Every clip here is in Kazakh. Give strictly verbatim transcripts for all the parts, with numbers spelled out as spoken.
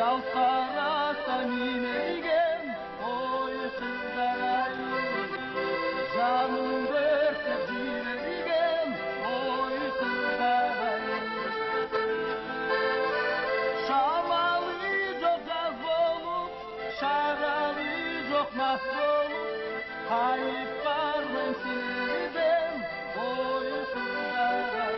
Жалқараса меймеген ой қыздар-ай, жанымды өртеп жіберген ой қыздар-ай. Шамалы жоқ жаз болып, шаралы жоқ мас болып, қайып бармын сенден ой қыздар-ай.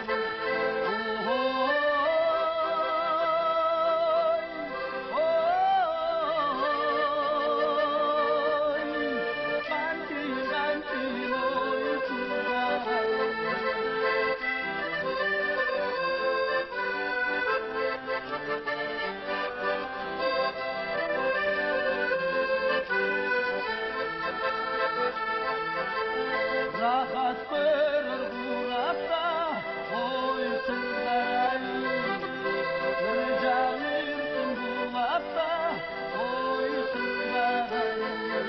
Рахат көрір ғұрапта, ой қыздар-ай, бір жағырсың бұлапта, ой қыздар-ай.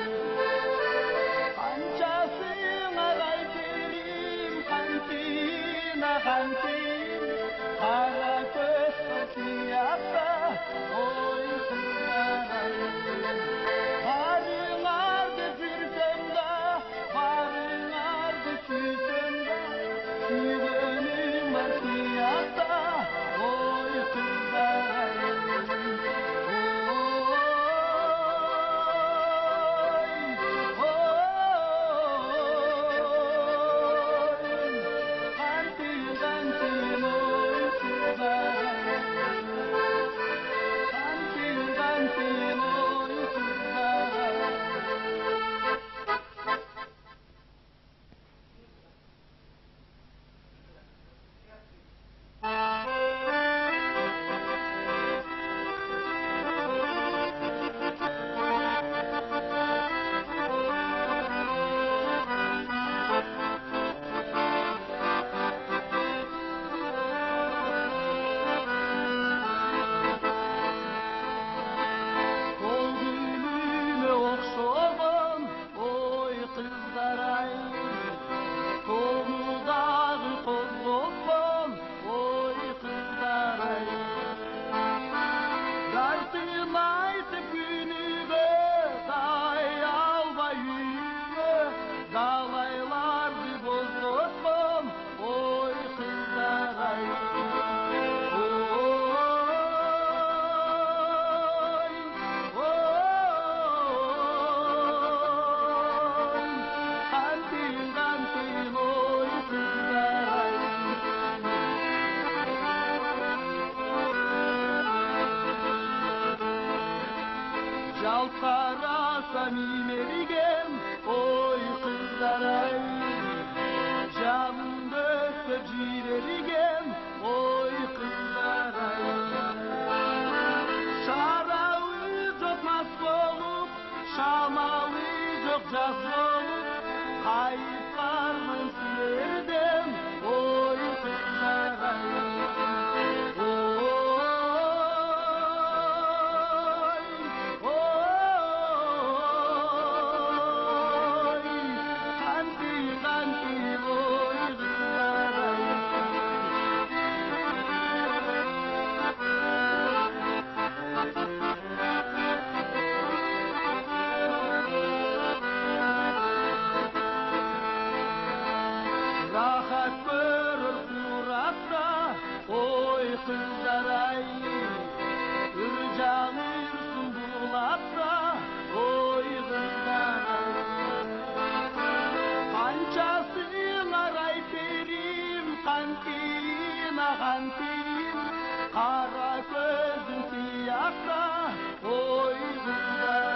Қаншасың ағай перім, қантейін, қантейін, қара көз сияқта, ой қыздар-ай. Барыңар деп жүрсем да, барыңар деп сүйсем да, сүйгенім бар сияқта, ой қыздар-ай. Жалқараса меймеген ой қыздар-ай, жанымды өтіп жіберген ой қыздар-ай. Шаралы жоқ мас болып, шамалы жоқ жаз болып, қайып бармын сіздерден ой қыздар-ай. Рахат көрір құрапта, ой қыздар-ай, үр жаңырсың бұлапта, ой қыздар-ай. Қаншасың арай перім, қантейін, қантейін, қара көзің сияқта, ой қыздар-ай.